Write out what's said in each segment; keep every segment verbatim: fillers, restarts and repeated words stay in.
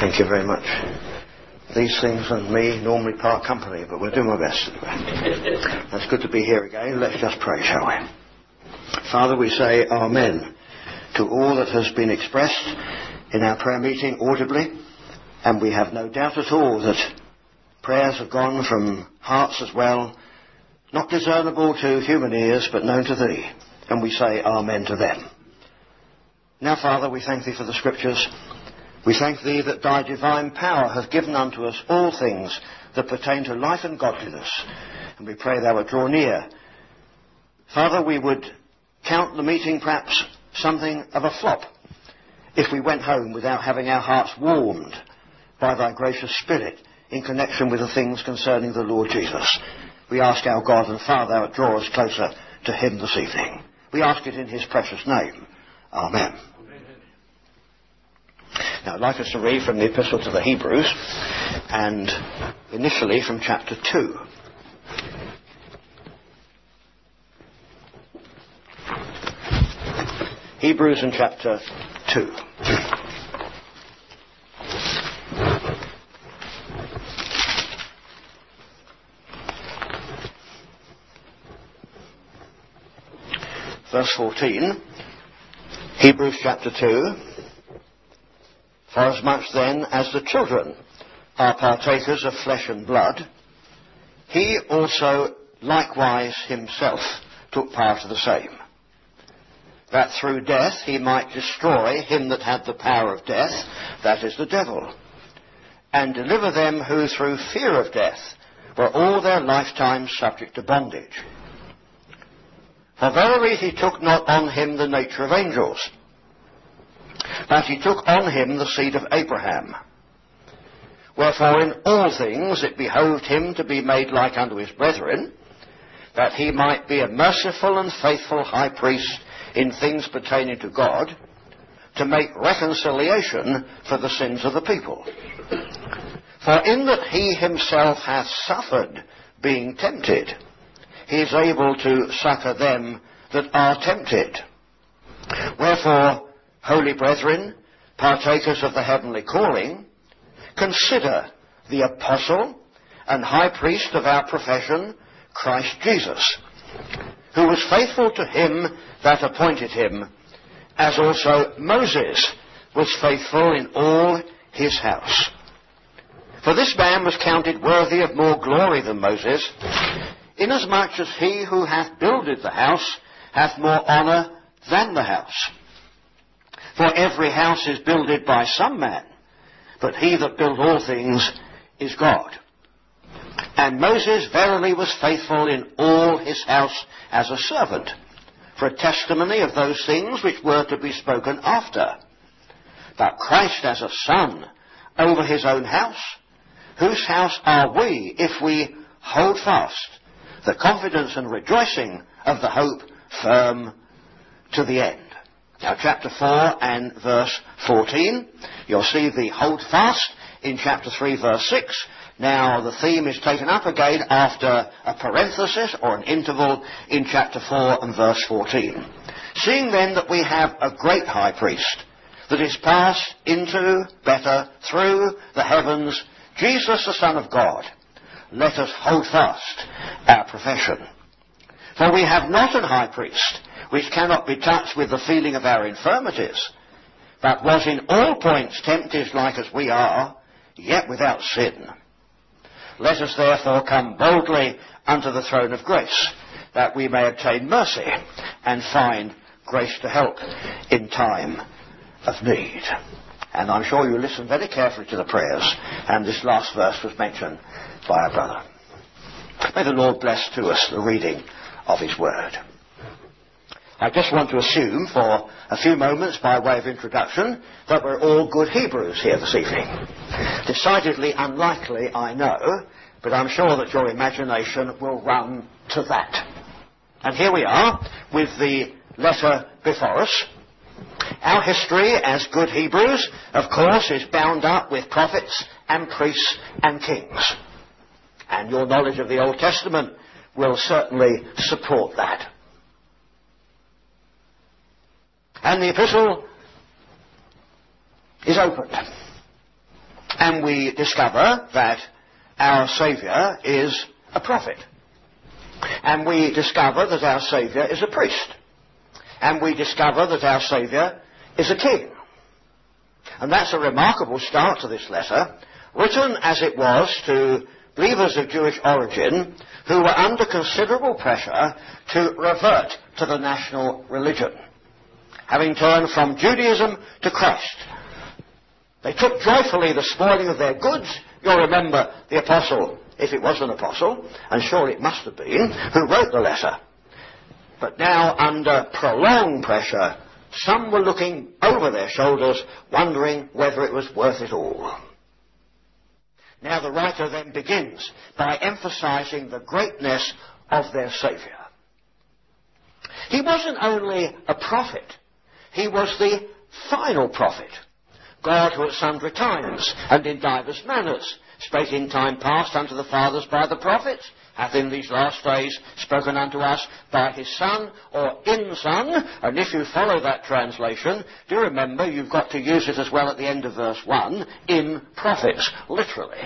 Thank you very much. These things and me normally part company, but we'll do my best. That's good to be here again. Let's just pray, shall we? Father, we say Amen to all that has been expressed in our prayer meeting audibly, and we have no doubt at all that prayers have gone from hearts as well, not discernible to human ears, but known to Thee, and we say Amen to them. Now, Father, we thank Thee for the Scriptures. We thank Thee that Thy divine power hath given unto us all things that pertain to life and godliness, and we pray Thou would draw near. Father, we would count the meeting perhaps something of a flop if we went home without having our hearts warmed by Thy gracious Spirit in connection with the things concerning the Lord Jesus. We ask our God and Father Thou would draw us closer to Him this evening. We ask it in His precious name. Amen. Now, I'd like us to read from the Epistle to the Hebrews, and initially from chapter two. Hebrews in chapter two. Verse fourteen, Hebrews chapter two. Forasmuch then as the children are partakers of flesh and blood, he also likewise himself took part of the same, that through death he might destroy him that had the power of death, that is the devil, and deliver them who through fear of death were all their lifetime subject to bondage. For verily he took not on him the nature of angels, but he took on him the seed of Abraham. Wherefore in all things it behoved him to be made like unto his brethren, that he might be a merciful and faithful high priest in things pertaining to God, to make reconciliation for the sins of the people. For in that he himself hath suffered being tempted, he is able to succour them that are tempted. Wherefore, holy brethren, partakers of the heavenly calling, consider the apostle and high priest of our profession, Christ Jesus, who was faithful to him that appointed him, as also Moses was faithful in all his house. For this man was counted worthy of more glory than Moses, inasmuch as he who hath builded the house hath more honour than the house. For every house is builded by some man, but he that built all things is God. And Moses verily was faithful in all his house as a servant, for a testimony of those things which were to be spoken after. But Christ as a son over his own house, whose house are we if we hold fast the confidence and rejoicing of the hope firm to the end. Now, chapter four and verse fourteen, you'll see the hold fast in chapter three, verse six. Now, the theme is taken up again after a parenthesis or an interval in chapter four and verse fourteen. Seeing then that we have a great high priest that is passed into, better, through the heavens, Jesus the Son of God, let us hold fast our profession. For we have not an high priest which cannot be touched with the feeling of our infirmities, but was in all points tempted like as we are, yet without sin. Let us therefore come boldly unto the throne of grace, that we may obtain mercy and find grace to help in time of need. And I'm sure you listened very carefully to the prayers, and this last verse was mentioned by our brother. May the Lord bless to us the reading of his word. I just want to assume for a few moments, by way of introduction, that we're all good Hebrews here this evening. Decidedly unlikely, I know, but I'm sure that your imagination will run to that. And here we are, with the letter before us. Our history as good Hebrews, of course, is bound up with prophets and priests and kings. And your knowledge of the Old Testament will certainly support that. And the epistle is opened. And we discover that our Saviour is a prophet. And we discover that our Saviour is a priest. And we discover that our Saviour is a king. And that's a remarkable start to this letter, written as it was to believers of Jewish origin who were under considerable pressure to revert to the national religion, having turned from Judaism to Christ. They took joyfully the spoiling of their goods. You'll remember the apostle, if it was an apostle, and sure it must have been, who wrote the letter. But now, under prolonged pressure, some were looking over their shoulders, wondering whether it was worth it all. Now the writer then begins by emphasizing the greatness of their Saviour. He wasn't only a prophet, he was the final prophet. God, who at sundry times and in divers manners spake in time past unto the fathers by the prophets, hath in these last days spoken unto us by his Son, or in Son. And if you follow that translation, do remember you've got to use it as well at the end of verse one, in prophets, literally.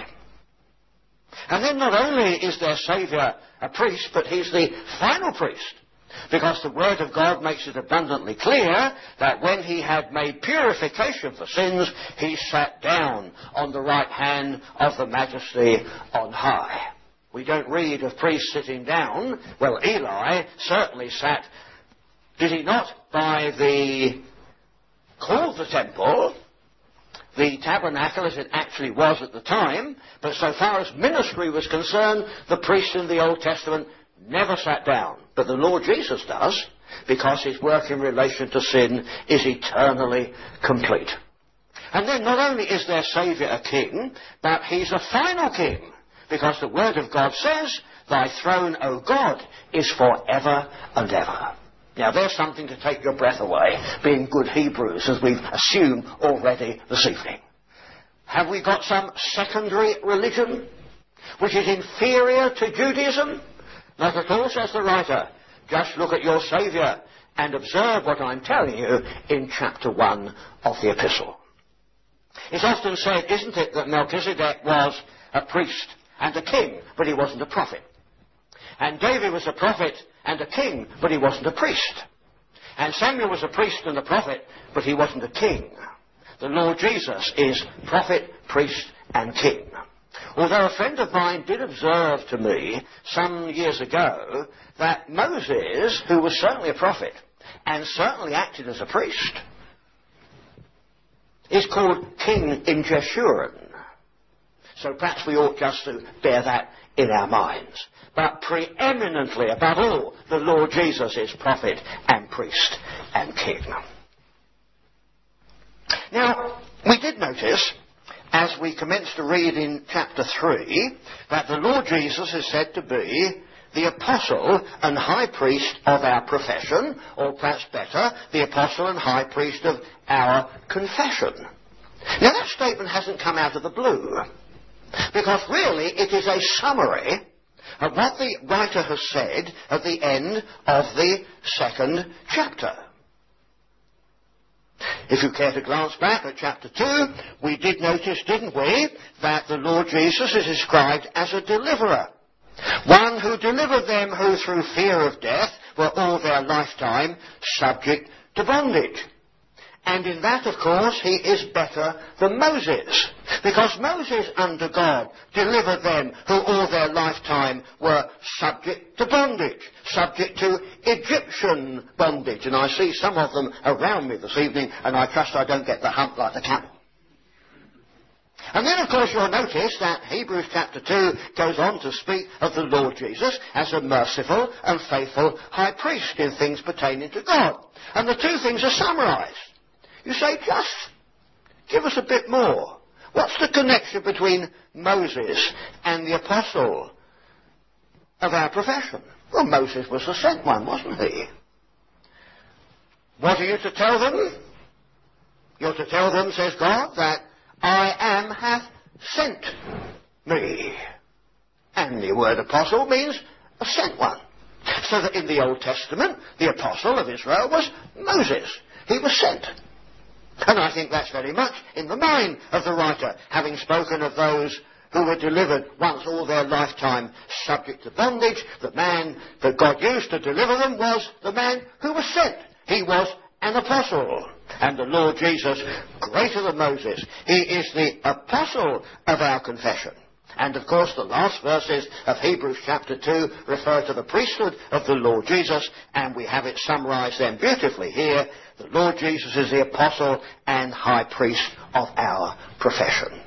And then not only is their Saviour a priest, but he's the final priest, because the Word of God makes it abundantly clear that when he had made purification for sins, he sat down on the right hand of the Majesty on high. We don't read of priests sitting down. Well, Eli certainly sat, did he not, by the, called the temple, the tabernacle as it actually was at the time, but so far as ministry was concerned, the priests in the Old Testament never sat down. But the Lord Jesus does, because his work in relation to sin is eternally complete. And then not only is their Saviour a king, but he's a final king, because the Word of God says, thy throne, O God, is for ever and ever. Now there's something to take your breath away, being good Hebrews, as we've assumed already this evening. Have we got some secondary religion, which is inferior to Judaism? Not at all, says the writer. Just look at your Saviour and observe what I'm telling you in chapter one of the epistle. It's often said, isn't it, that Melchizedek was a priest and a king, but he wasn't a prophet. And David was a prophet and a king, but he wasn't a priest. And Samuel was a priest and a prophet, but he wasn't a king. The Lord Jesus is prophet, priest, and king. Although a friend of mine did observe to me some years ago that Moses, who was certainly a prophet and certainly acted as a priest, is called king in Jeshurun. So perhaps we ought just to bear that in our minds. But preeminently, above all, the Lord Jesus is prophet and priest and king. Now, we did notice, as we commenced to read in chapter three, that the Lord Jesus is said to be the apostle and high priest of our profession, or perhaps better, the apostle and high priest of our confession. Now, that statement hasn't come out of the blue, because really it is a summary of what the writer has said at the end of the second chapter. If you care to glance back at chapter two, we did notice, didn't we, that the Lord Jesus is described as a deliverer, one who delivered them who through fear of death were all their lifetime subject to bondage. And in that, of course, he is better than Moses, because Moses under God delivered them who all their lifetime were subject to bondage, subject to Egyptian bondage. And I see some of them around me this evening, and I trust I don't get the hump like the camel. And then, of course, you'll notice that Hebrews chapter two goes on to speak of the Lord Jesus as a merciful and faithful high priest in things pertaining to God. And the two things are summarized. You say, just give us a bit more. What's the connection between Moses and the apostle of our profession? Well, Moses was the sent one, wasn't he? What are you to tell them? You're to tell them, says God, that I am hath sent me. And the word apostle means a sent one. So that in the Old Testament, the apostle of Israel was Moses. He was sent. And I think that's very much in the mind of the writer, having spoken of those who were delivered once all their lifetime subject to bondage. The man that God used to deliver them was the man who was sent. He was an apostle. And the Lord Jesus, greater than Moses, he is the apostle of our confession. And of course the last verses of Hebrews chapter two refer to the priesthood of the Lord Jesus, and we have it summarised then beautifully here. The Lord Jesus is the apostle and high priest of our profession.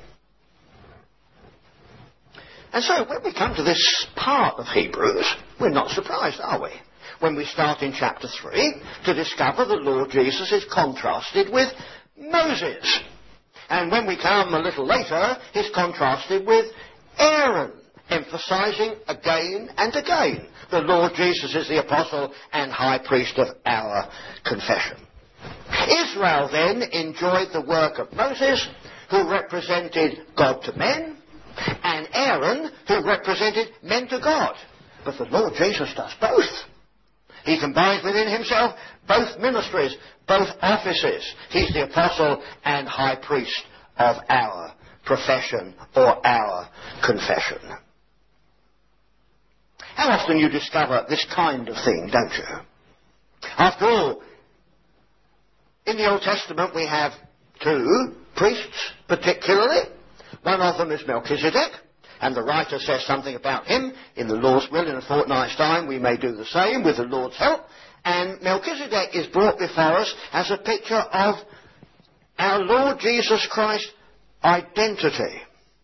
And so when we come to this part of Hebrews, we're not surprised, are we? When we start in chapter three to discover the Lord Jesus is contrasted with Moses. And when we come a little later, he's contrasted with Aaron, emphasising again and again the Lord Jesus is the apostle and high priest of our confession. Israel then enjoyed the work of Moses, who represented God to men, and Aaron, who represented men to God. But the Lord Jesus does both. He combines within himself both ministries, both offices. He's the apostle and high priest of our profession or our confession. How often you discover this kind of thing, don't you? After all, in the Old Testament we have two priests particularly. One of them is Melchizedek, and the writer says something about him. In the Lord's will, in a fortnight's time, we may do the same with the Lord's help. And Melchizedek is brought before us as a picture of our Lord Jesus Christ's identity.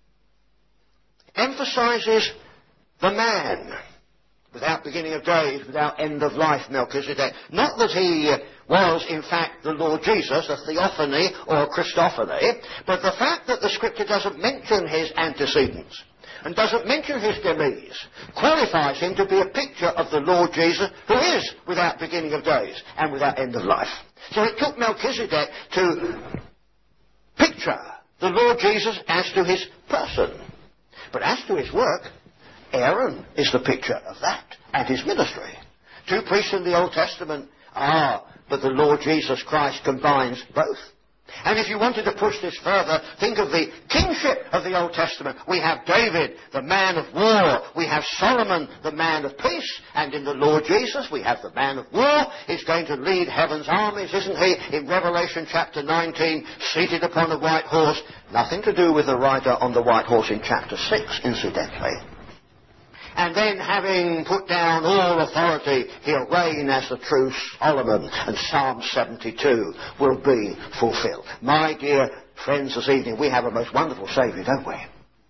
Emphasises the man, without beginning of days, without end of life, Melchizedek. Not that he was, in fact, the Lord Jesus, a theophany or a Christophany, but the fact that the Scripture doesn't mention his antecedents and doesn't mention his demise qualifies him to be a picture of the Lord Jesus, who is without beginning of days and without end of life. So it took Melchizedek to picture the Lord Jesus as to his person. But as to his work, Aaron is the picture of that and his ministry. Two priests in the Old Testament are, but the Lord Jesus Christ combines both. And if you wanted to push this further, think of the kingship of the Old Testament. We have David, the man of war. We have Solomon, the man of peace. And in the Lord Jesus, we have the man of war. He's going to lead heaven's armies, isn't he? In Revelation chapter nineteen, seated upon a white horse. Nothing to do with the rider on the white horse in chapter six, incidentally. And then, having put down all authority, he'll reign as the true Solomon, and Psalm seventy-two will be fulfilled. My dear friends, this evening we have a most wonderful Saviour, don't we?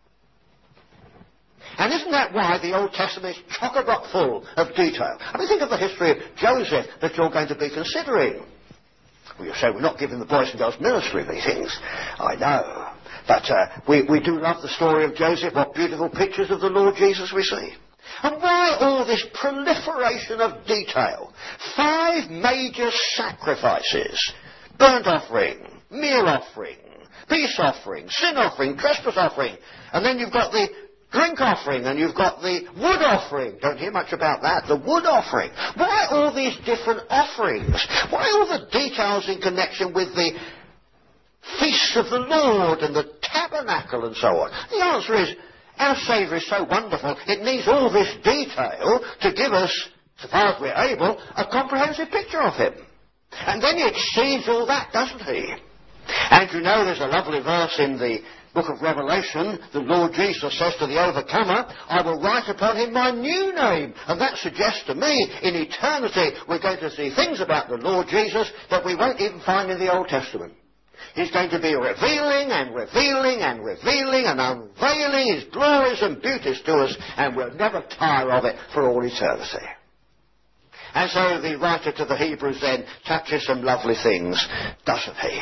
And isn't that why the Old Testament is chock-a-block full of detail? I mean, think of the history of Joseph that you're going to be considering. Well, you say we're not giving the boys and girls ministry meetings. I know. But uh, we, we do love the story of Joseph. What beautiful pictures of the Lord Jesus we see. And why all this proliferation of detail? Five major sacrifices. Burnt offering, meal offering, peace offering, sin offering, trespass offering. And then you've got the drink offering, and you've got the wood offering. Don't hear much about that. The wood offering. Why all these different offerings? Why all the details in connection with the feasts of the Lord and the tabernacle and so on? The answer is, our Saviour is so wonderful, it needs all this detail to give us, so far as we're able, a comprehensive picture of him. And then he exceeds all that, doesn't he? And you know there's a lovely verse in the book of Revelation. The Lord Jesus says to the overcomer, I will write upon him my new name. And that suggests to me, in eternity, we're going to see things about the Lord Jesus that we won't even find in the Old Testament. He's going to be revealing and revealing and revealing and unveiling his glories and beauties to us, and we'll never tire of it for all eternity. And so the writer to the Hebrews then touches some lovely things, doesn't he?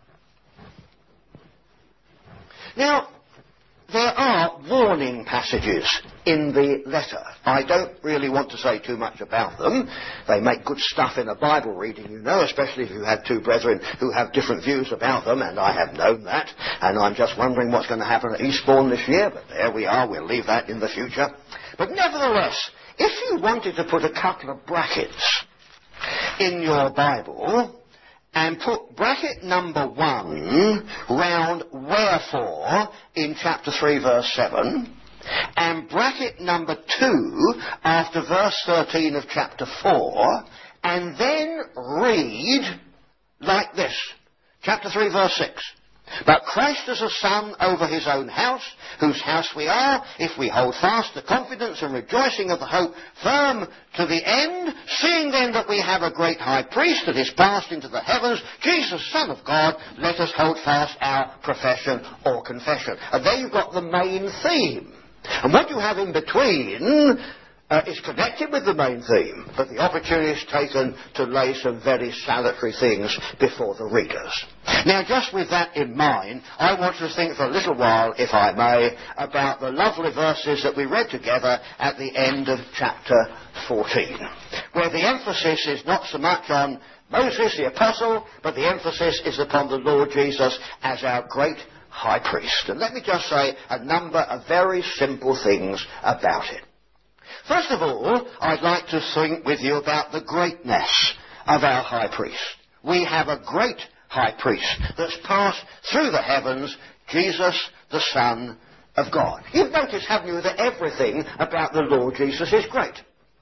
Now, there are warning passages in the letter. I don't really want to say too much about them. They make good stuff in a Bible reading, you know, especially if you have two brethren who have different views about them, and I have known that, and I'm just wondering what's going to happen at Eastbourne this year, but there we are, we'll leave that in the future. But nevertheless, if you wanted to put a couple of brackets in your Bible and put bracket number one round wherefore in chapter three verse seven, and bracket number two after verse thirteen of chapter four, and then read like this, chapter three verse six. But Christ as a son over his own house, whose house we are, if we hold fast the confidence and rejoicing of the hope firm to the end, seeing then that we have a great high priest that is passed into the heavens, Jesus, Son of God, let us hold fast our profession or confession. And there you've got the main theme. And what you have in between Uh, is connected with the main theme, but the opportunity is taken to lay some very salutary things before the readers. Now, just with that in mind, I want to think for a little while, if I may, about the lovely verses that we read together at the end of chapter fourteen, where the emphasis is not so much on Moses the apostle, but the emphasis is upon the Lord Jesus as our great high priest. And let me just say a number of very simple things about it. First of all, I'd like to think with you about the greatness of our high priest. We have a great high priest that's passed through the heavens, Jesus, the Son of God. You've noticed, haven't you, that everything about the Lord Jesus is great.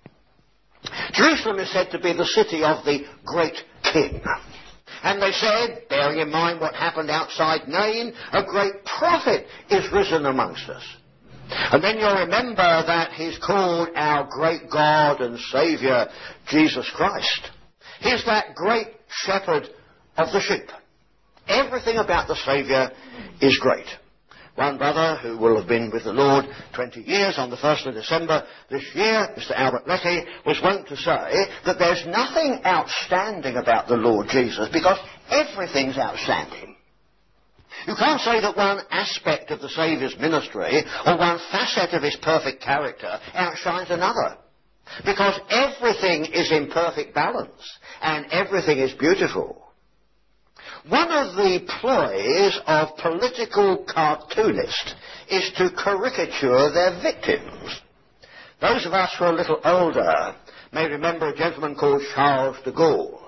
Jerusalem is said to be the city of the great king. And they said, bearing in mind what happened outside Nain, a great prophet is risen amongst us. And then you'll remember that he's called our great God and Saviour, Jesus Christ. He's that great shepherd of the sheep. Everything about the Saviour is great. One brother who will have been with the Lord twenty years on the first of December this year, Mister Albert Leckie, was wont to say that there's nothing outstanding about the Lord Jesus because everything's outstanding. You can't say that one aspect of the Saviour's ministry or one facet of his perfect character outshines another. Because everything is in perfect balance and everything is beautiful. One of the ploys of political cartoonists is to caricature their victims. Those of us who are a little older may remember a gentleman called Charles de Gaulle.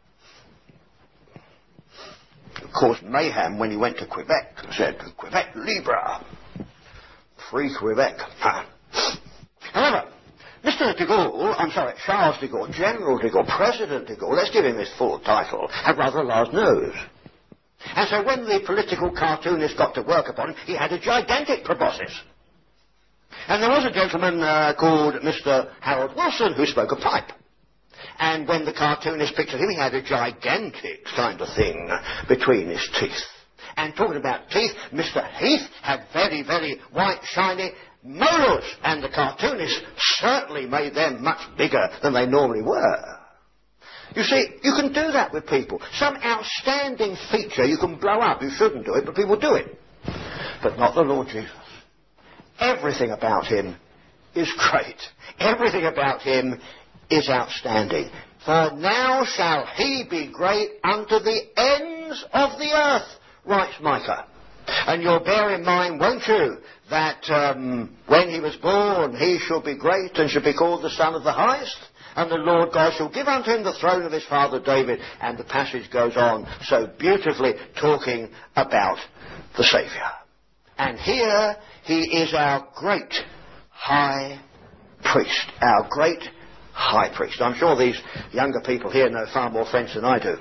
Caused mayhem when he went to Quebec and said, Quebec Libre, free Quebec. However, Mister de Gaulle, I'm sorry, Charles de Gaulle, General de Gaulle, President de Gaulle, let's give him his full title, had rather a large nose. And so when the political cartoonist got to work upon him, he had a gigantic proboscis. And there was a gentleman uh, called Mister Harold Wilson who spoke a pipe. And when the cartoonist pictured him, he had a gigantic kind of thing between his teeth. And talking about teeth, Mister Heath had very, very white, shiny molars. And the cartoonist certainly made them much bigger than they normally were. You see, you can do that with people. Some outstanding feature you can blow up. You shouldn't do it, but people do it. But not the Lord Jesus. Everything about him is great. Everything about him is outstanding. For now shall he be great unto the ends of the earth, writes Micah. And you'll bear in mind, won't you, that um, when he was born, he shall be great and shall be called the Son of the Highest. And the Lord God shall give unto him the throne of his father David. And the passage goes on so beautifully talking about the Saviour. And here he is our great high priest, our great high priest. I'm sure these younger people here know far more French than I do.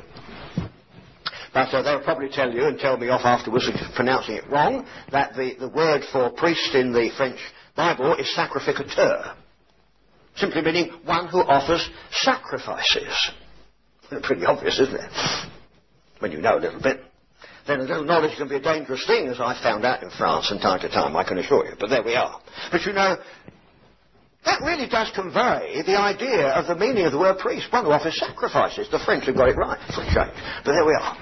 But uh, they'll probably tell you and tell me off afterwards for pronouncing it wrong, that the, the word for priest in the French Bible is sacrificateur. Simply meaning one who offers sacrifices. Pretty obvious, isn't it? When you know a little bit. Then a little knowledge can be a dangerous thing, as I found out in France from time to time, I can assure you. But there we are. But you know, that really does convey the idea of the meaning of the word priest. One who offers sacrifices. The French have got it right. For a change. But there we are.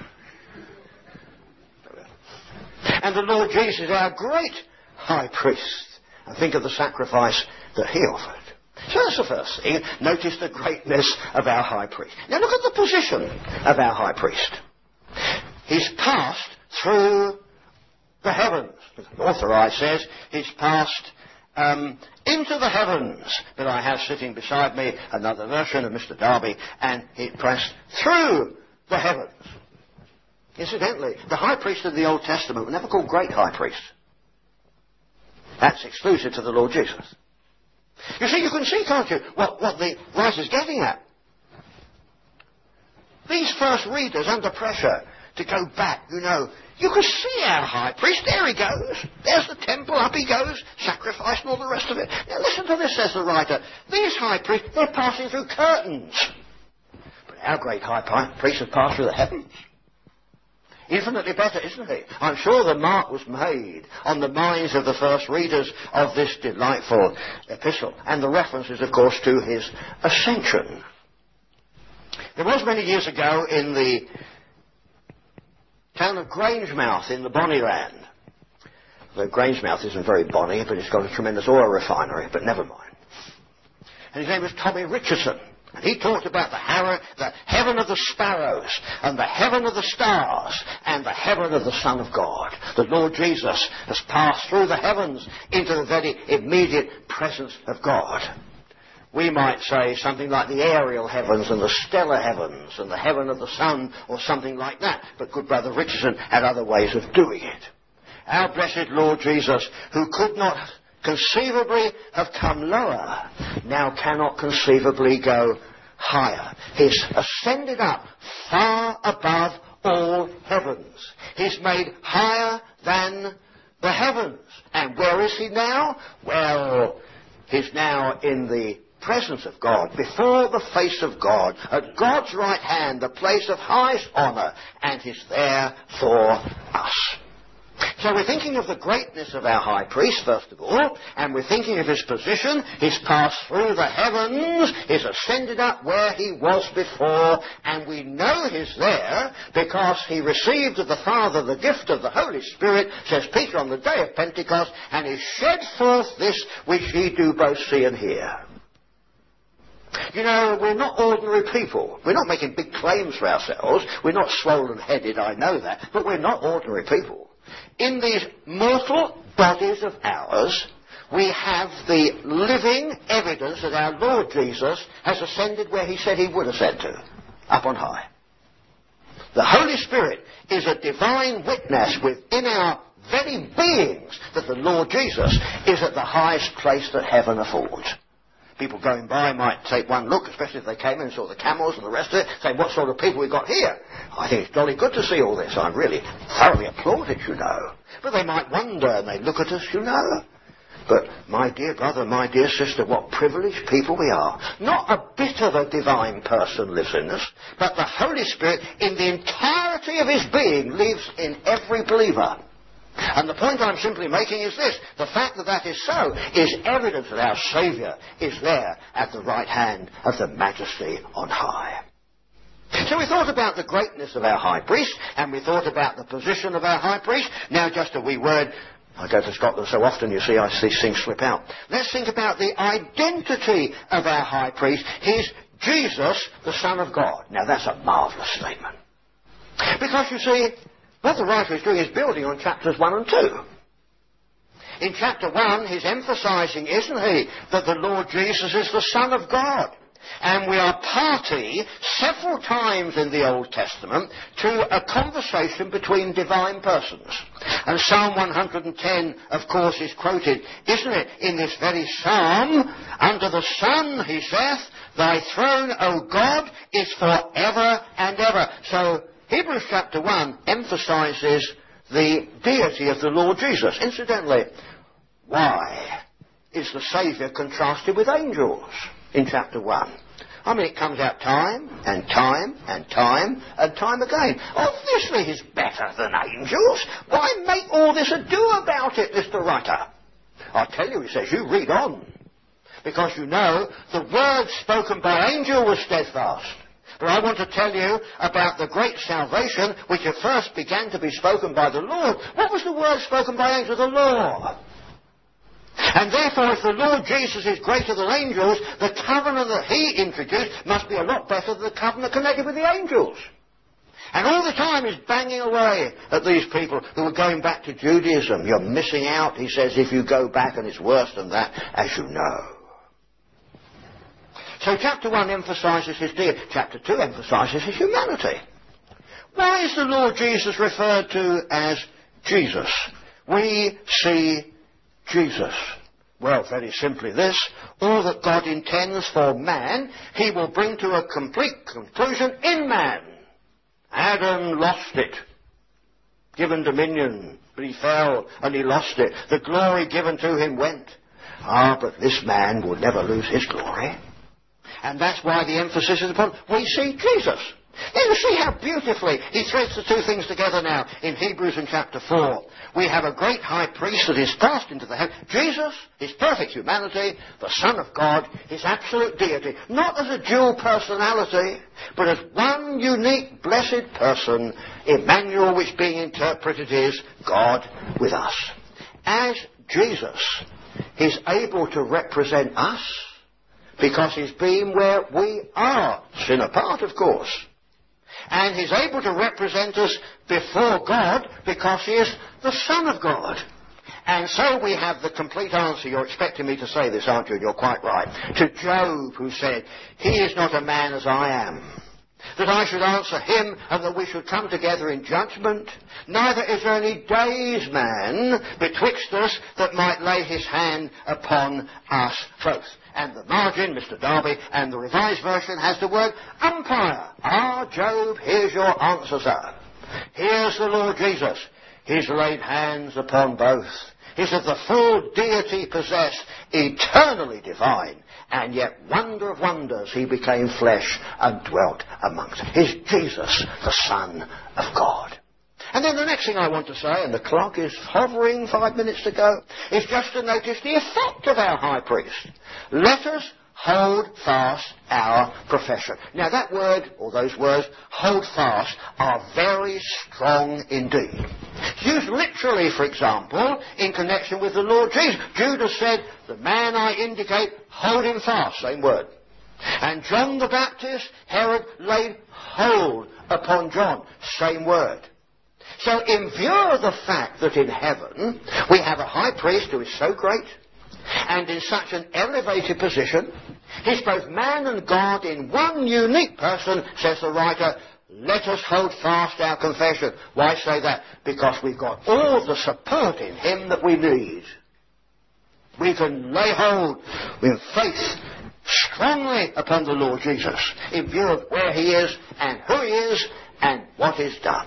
And the Lord Jesus is our great high priest. And think of the sacrifice that he offered. So that's the first thing. Notice the greatness of our high priest. Now look at the position of our high priest. He's passed through the heavens. The authorized says he's passed um, into the heavens. But I have sitting beside me another version of Mister Darby, and he passed through the heavens. Incidentally, the high priest of the Old Testament were never called great high priest. That's exclusive to the Lord Jesus. You see, you can see, can't you, what, what the writer's getting at. These first readers under pressure to go back, you know, you can see our high priest, there he goes. There's the temple, up he goes, sacrifice and all the rest of it. Now listen to this, says the writer. These high priests, they're passing through curtains. But our great high priest has passed through the heavens. Infinitely better, isn't he? I'm sure the mark was made on the minds of the first readers of this delightful epistle. And the reference is, of course, to his ascension. There was many years ago in the town of Grangemouth in the Bonnyland. The Grangemouth isn't very bonny, but it's got a tremendous oil refinery, but never mind. And his name was Tommy Richardson. And he talked about the, har- the heaven of the sparrows, and the heaven of the stars, and the heaven of the Son of God. The Lord Jesus has passed through the heavens into the very immediate presence of God. We might say something like the aerial heavens and the stellar heavens and the heaven of the sun or something like that. But good Brother Richardson had other ways of doing it. Our blessed Lord Jesus, who could not conceivably have come lower, now cannot conceivably go higher. He's ascended up far above all heavens. He's made higher than the heavens. And where is he now? Well, he's now in the presence of God, before the face of God, at God's right hand, the place of highest honour, and he's there for us. So we're thinking of the greatness of our high priest, first of all, and we're thinking of his position. He's passed through the heavens, he's ascended up where he was before, and we know he's there because he received of the Father the gift of the Holy Spirit, says Peter on the day of Pentecost, and he shed forth this which ye do both see and hear. You know, we're not ordinary people. We're not making big claims for ourselves. We're not swollen-headed, I know that, but we're not ordinary people. In these mortal bodies of ours, we have the living evidence that our Lord Jesus has ascended where he said he would ascend to, up on high. The Holy Spirit is a divine witness within our very beings that the Lord Jesus is at the highest place that heaven affords. People going by might take one look, especially if they came in and saw the camels and the rest of it, saying, what sort of people we've got here? I think it's jolly good to see all this. I really thoroughly applaud it, you know. But they might wonder, and they look at us, you know. But my dear brother, my dear sister, what privileged people we are. Not a bit of a divine person lives in us, but the Holy Spirit, in the entirety of his being, lives in every believer. And the point I'm simply making is this. The fact that that is so is evidence that our Saviour is there at the right hand of the Majesty on high. So we thought about the greatness of our high priest, and we thought about the position of our high priest. Now just a wee word. I go to Scotland so often, you see, I see things slip out. Let's think about the identity of our high priest. He's Jesus, the Son of God. Now that's a marvellous statement. Because, you see, what the writer is doing is building on chapters one and two. In chapter one, he's emphasising, isn't he, that the Lord Jesus is the Son of God. And we are party, several times in the Old Testament, to a conversation between divine persons. And Psalm one hundred ten, of course, is quoted, isn't it, in this very psalm? Under the sun, he saith, thy throne, O God, is for ever and ever. So, Hebrews chapter one emphasises the deity of the Lord Jesus. Incidentally, why is the Saviour contrasted with angels in chapter one? I mean, it comes out time and time and time and time again. Obviously he's better than angels. Why make all this ado about it, Mister Writer? I tell you, he says, you read on. Because you know, the word spoken by angel was steadfast. But I want to tell you about the great salvation which at first began to be spoken by the Lord. What was the word spoken by angels? The law. And therefore, if the Lord Jesus is greater than angels, the covenant that he introduced must be a lot better than the covenant connected with the angels. And all the time he's banging away at these people who are going back to Judaism. You're missing out, he says, if you go back, and it's worse than that, as you know. So chapter one emphasises his deity. Chapter two emphasises his humanity. Why is the Lord Jesus referred to as Jesus? We see Jesus. Well, very simply this: all that God intends for man, he will bring to a complete conclusion in man. Adam lost it. Given dominion, but he fell and he lost it. The glory given to him went. Ah, but this man will never lose his glory. And that's why the emphasis is upon, we see Jesus. Then you see how beautifully he threads the two things together now in Hebrews in chapter four. We have a great high priest that is passed into the heaven. Jesus, his perfect humanity, the Son of God, his absolute deity, not as a dual personality, but as one unique blessed person, Emmanuel, which being interpreted is God with us. As Jesus, he's able to represent us because he's been where we are, sin apart, of course. And he's able to represent us before God because he is the Son of God. And so we have the complete answer. You're expecting me to say this, aren't you? And you're quite right. To Job, who said, he is not a man as I am, that I should answer him, and that we should come together in judgment. Neither is there any days man betwixt us that might lay his hand upon us both. And the margin, Mister Darby, and the Revised Version has the word umpire. Ah, Job, here's your answer, sir. Here's the Lord Jesus. He's laid hands upon both. He's of the full deity possessed, eternally divine, and yet, wonder of wonders, he became flesh and dwelt amongst us. He's Jesus, the Son of God. And then the next thing I want to say, and the clock is hovering five minutes to go, is just to notice the effect of our high priest. Let us hold fast our profession. Now that word, or those words, hold fast, are very strong indeed. Used literally, for example, in connection with the Lord Jesus. Judas said, the man I indicate, hold him fast, same word. And John the Baptist, Herod laid hold upon John, same word. So in view of the fact that in heaven we have a high priest who is so great and in such an elevated position, he's both man and God in one unique person, says the writer, let us hold fast our confession. Why say that? Because we've got all the support in him that we need. We can lay hold with faith strongly upon the Lord Jesus in view of where he is and who he is and what is done.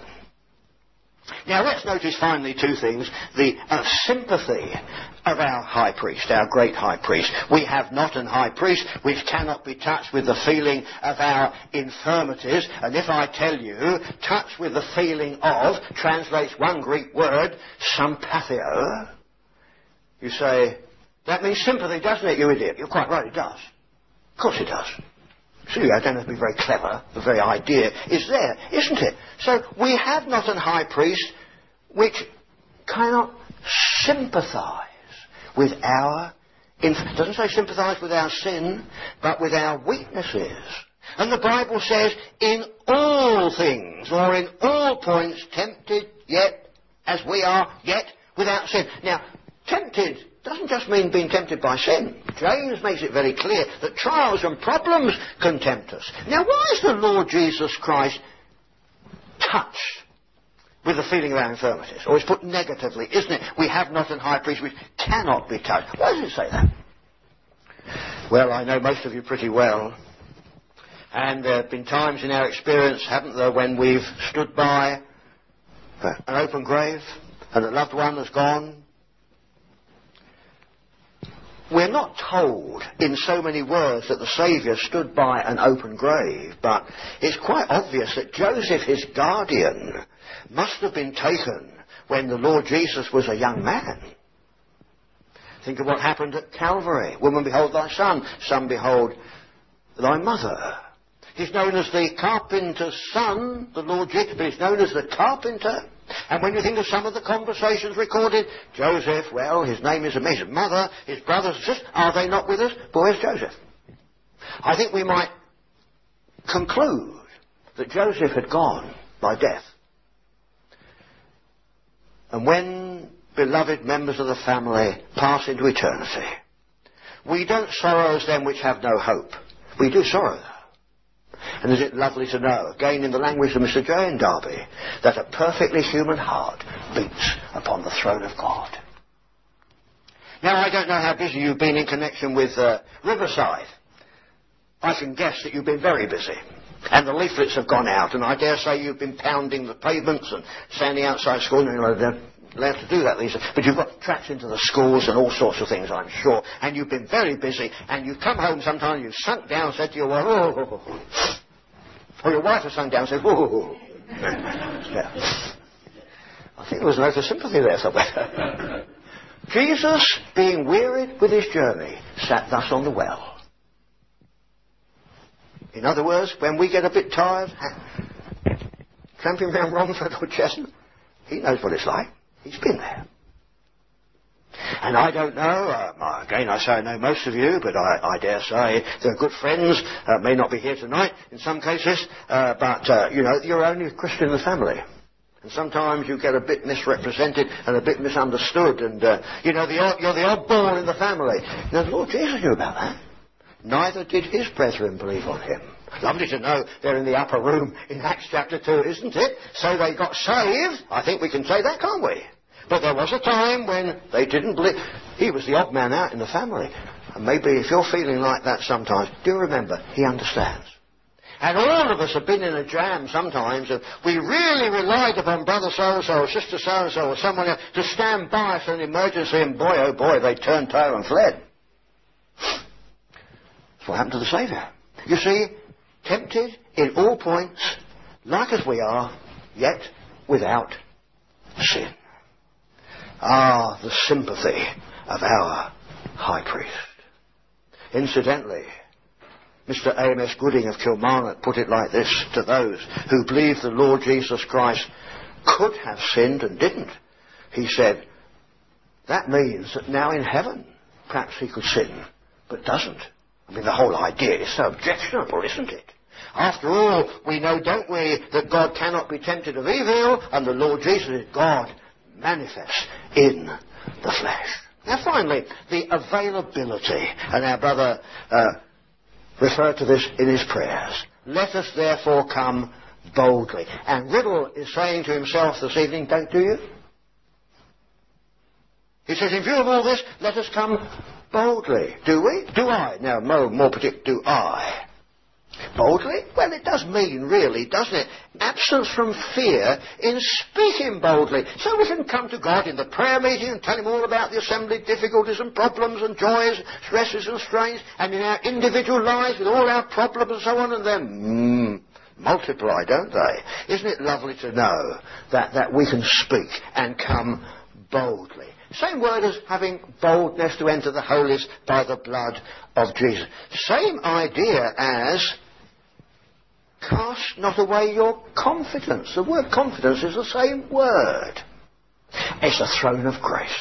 Now let's notice finally two things. The uh, sympathy of our high priest, our great high priest. We have not an high priest which cannot be touched with the feeling of our infirmities. And if I tell you, touched with the feeling of, translates one Greek word, sympathio, you say, that means sympathy, doesn't it, you idiot? You're quite right, it does. Of course it does. See, I don't have to be very clever. The very idea is there, isn't it? So we have not an high priest which cannot sympathise with our, it doesn't say sympathise with our sin, but with our weaknesses. And the Bible says, in all things, or in all points, tempted, yet as we are, yet without sin. Now, tempted doesn't just mean being tempted by sin. James makes it very clear that trials and problems can tempt us. Now, why is the Lord Jesus Christ touched with the feeling of our infirmities? Or it's put negatively, isn't it? We have not an high priest which cannot be touched. Why does it say that? Well, I know most of you pretty well. And there have been times in our experience, haven't there, when we've stood by an open grave and a loved one has gone. We're not told in so many words that the Saviour stood by an open grave, but it's quite obvious that Joseph, his guardian, must have been taken when the Lord Jesus was a young man. Think of what happened at Calvary. Woman, behold thy son. Son, behold thy mother. He's known as the carpenter's son, the Lord Jesus, but he's known as the carpenter. And when you think of some of the conversations recorded, Joseph, well, his name is amazing. Mother, his brothers, sisters, are they not with us? But where's Joseph? I think we might conclude that Joseph had gone by death. And when beloved members of the family pass into eternity, we don't sorrow as them which have no hope. We do sorrow though. And is it lovely to know, again in the language of Mister J. N. Darby, that a perfectly human heart beats upon the throne of God. Now, I don't know how busy you've been in connection with uh, Riverside. I can guess that you've been very busy. And the leaflets have gone out, and I dare say you've been pounding the pavements and standing outside school. You know, they're allowed to do that these days. But you've got tracts into the schools and all sorts of things, I'm sure. And you've been very busy, and you've come home sometime, you've sunk down and said to your wife, oh, oh, oh. Or your wife has sunk down and said, oh. Yeah. I think there was a note of sympathy there somewhere. Jesus, being wearied with his journey, sat thus on the well. In other words, when we get a bit tired, tramping around Romford or Chestnut, he knows what it's like. He's been there. And I don't know, uh, again I say I know most of you, but I, I dare say they're good friends, uh, may not be here tonight in some cases, uh, but, uh, you know, you're only a Christian in the family. And sometimes you get a bit misrepresented and a bit misunderstood, and, uh, you know, the odd, you're the oddball in the family. Now, the Lord Jesus knew about that. Neither did his brethren believe on him. Lovely to know they're in the upper room in Acts chapter two, isn't it? So they got saved. I think we can say that, can't we? But there was a time when they didn't believe. He was the odd man out in the family. And maybe if you're feeling like that sometimes, do remember, he understands. And all of us have been in a jam sometimes, and we really relied upon brother so-and-so or sister so-and-so or someone else to stand by us in an emergency, and boy, oh boy, they turned tail and fled. That's what happened to the Saviour. You see, tempted in all points, like as we are, yet without sin. Ah, the sympathy of our high priest. Incidentally, Mister A M S Gooding of Kilmarnock put it like this to those who believe the Lord Jesus Christ could have sinned and didn't. He said, that means that now in heaven, perhaps he could sin, but doesn't. I mean, the whole idea is so objectionable, isn't it? After all, we know, don't we, that God cannot be tempted of evil, and the Lord Jesus is God manifest in the flesh. Now, finally, the availability, and our brother uh, referred to this in his prayers. Let us therefore come boldly. And Riddle is saying to himself this evening, don't do you? He says, in view of all this, let us come boldly. Do we? Do I? Now, more, more particular, do I? Boldly? Well, it does mean, really, doesn't it? Absence from fear in speaking boldly. So we can come to God in the prayer meeting and tell him all about the assembly difficulties and problems and joys, stresses and strains, and in our individual lives with all our problems and so on, and then, mmm, multiply, don't they? Isn't it lovely to know that, that we can speak and come boldly? Same word as having boldness to enter the holiest by the blood of Jesus. Same idea as cast not away your confidence. The word confidence is the same word. It's the throne of grace.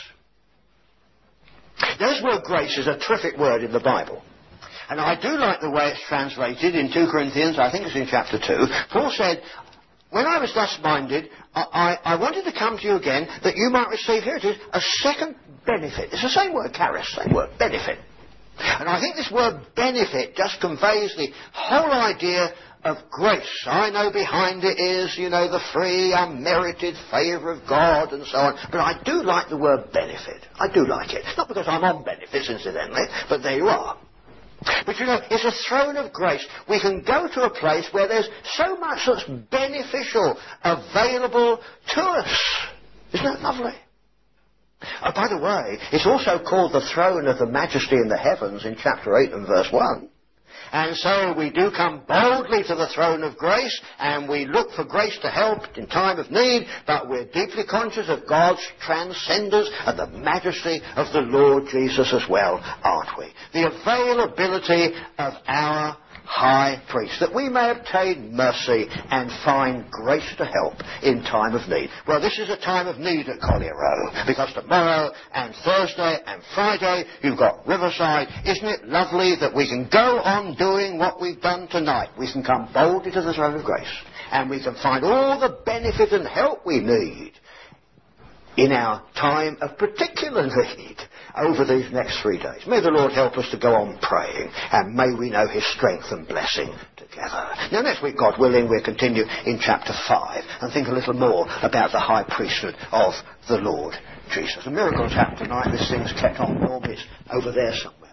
This word grace is a terrific word in the Bible. And I do like the way it's translated in two Corinthians, I think it's in chapter two. Paul said, when I was thus minded, I, I, I wanted to come to you again that you might receive, here it is, a second benefit. It's the same word, charis, same word, benefit. And I think this word benefit just conveys the whole idea of grace. I know behind it is, you know, the free, unmerited favour of God and so on. But I do like the word benefit. I do like it. Not because I'm on benefits, incidentally, but there you are. But you know, it's a throne of grace. We can go to a place where there's so much that's beneficial available to us. Isn't that lovely? Oh, by the way, it's also called the throne of the majesty in the heavens in chapter eight and verse one. And so we do come boldly to the throne of grace, and we look for grace to help in time of need, but we're deeply conscious of God's transcendence and the majesty of the Lord Jesus as well, aren't we? The availability of our high priest, that we may obtain mercy and find grace to help in time of need. Well, this is a time of need at Collier Row, because tomorrow and Thursday and Friday you've got Riverside. Isn't it lovely that we can go on doing what we've done tonight? We can come boldly to the throne of grace, and we can find all the benefit and help we need in our time of particular need. over these next three days. May the Lord help us to go on praying, and may we know his strength and blessing together. Now next week, God willing, we'll continue in chapter five and think a little more about the high priesthood of the Lord Jesus. A miracle's happened tonight. This thing's kept on warm. It's over there somewhere.